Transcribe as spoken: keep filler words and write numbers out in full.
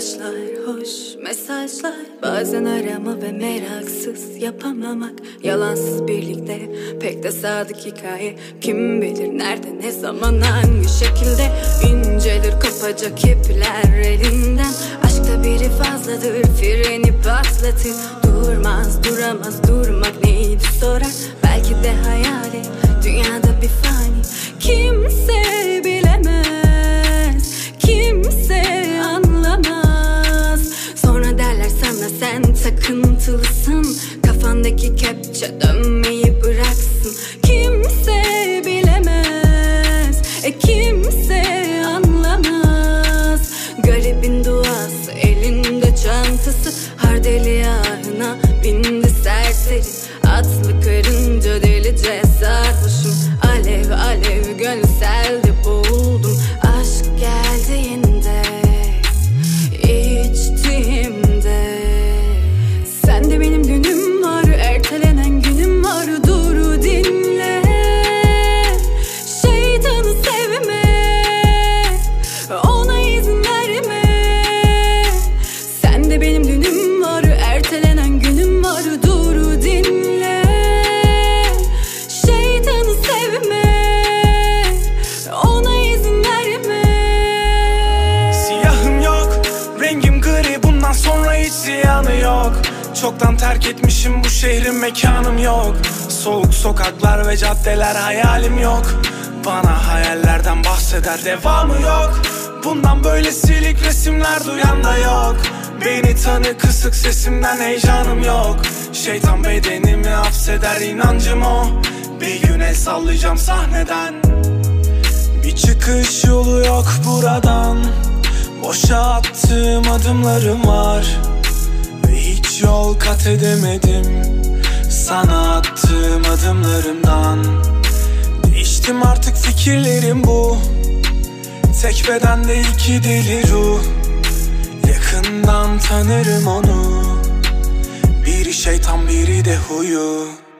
Taşlar, hoş mesajlar, bazen arama ve meraksız yapamamak. Yalansız birlikte, pek de sadık hikaye. Kim bilir nerede, ne zaman, hangi şekilde incelir kopacak ipler elinden. Aşkta biri fazladır, freni patlatır. Durmaz, duramaz, durmak neydi sorar. Belki de hayali, dünyada bir fani. Kimse bilemez, kimse anlamaz. Sonra derler sana sen takıntılısın, kafandaki kepçe dönmeyi bıraksın. Kimse bilemez, e kimse anlamaz. Garibin duası, elinde çantası, hardeli ahına bindi serseri. Atlı karınca delice sarhoşum, alev alev gönül selde boğuldum. Aşk geldiğinde, içtiğimde. Sen de benim günüm var, ertelenen günüm var. Dur dinle, şeytanı sevme, ona izin verme. Sen de benim günüm var, ertelenen günüm var. Dur dinle, şeytanı sevme, ona izin verme. Siyahım yok, rengim gri, bundan sonra hiç ziyanı yok. Çoktan terk etmişim bu şehrin, mekanım yok. Soğuk sokaklar ve caddeler, hayalim yok. Bana hayallerden bahseder, devamı yok. Bundan böyle silik resimler duyan da yok. Beni tanı, kısık sesimden heyecanım yok. Şeytan bedenimi hapseder, inancım o. Bir gün el sallayacağım sahneden. Bir çıkış yolu yok buradan. Boşa attığım adımlarım var ve hiç yol kat edemedim sana attığım adımlarımdan. Değiştim artık, fikirlerim bu. Tek bedende iki deli ruh. Yakından tanırım onu. Biri şeytan, biri de huyu.